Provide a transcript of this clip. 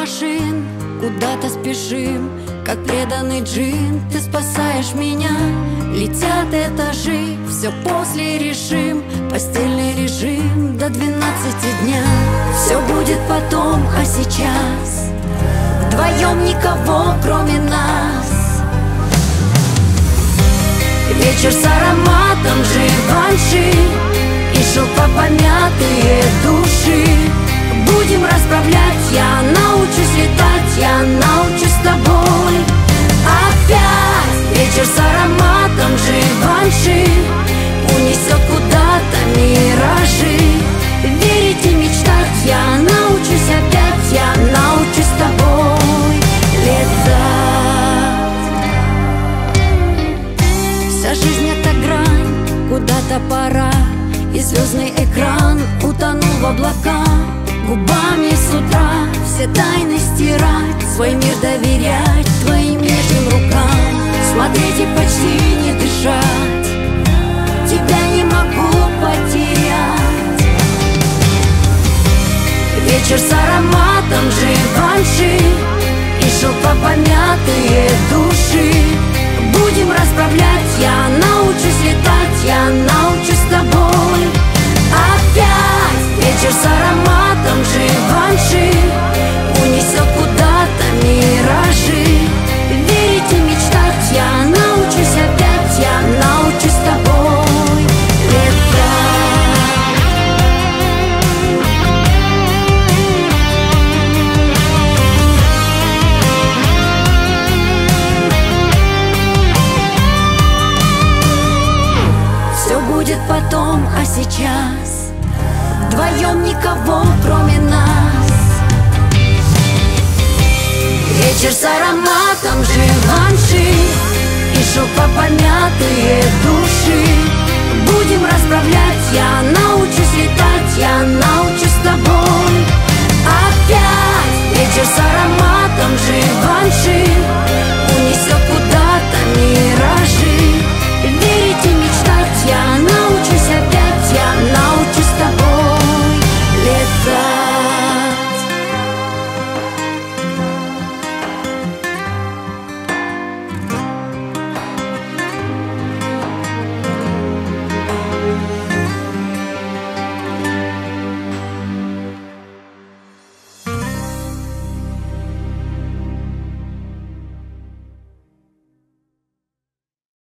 машин, куда-то спешим, как преданный джин. Ты спасаешь меня, летят этажи, все после решим. Постельный режим до 12 дня. Все будет потом, а сейчас вдвоем никого, кроме нас. Вечер с ароматом Живанши и шелкопомятые души. Будем расправлять, я научусь летать, я научусь с тобой. Опять вечер с ароматом Живанши унесет куда-то миражи. Верить и мечтать, я научусь опять, я научусь с тобой летать. Вся жизнь — это грань, куда-то пора, и звездный экран утонул в облака. Губами с утра все тайны стирать, свой мир доверять твоим нежным рукам. Смотреть и почти не дышать, тебя не могу потерять. Вечер с ароматом Живанши и шелкопомятые души. Будем расправлять, я научусь летать, я научусь с тобой. Опять вечер с ароматом Живанши унесет куда-то миражи. Верить и мечтать, я научусь опять, я научусь с тобой летать. Все будет потом, а сейчас вдвоем никого, кроме нас. Вечер с ароматом Живанши и шелкопомятые души. Будем расправлять, я научусь летать, я научусь с тобой.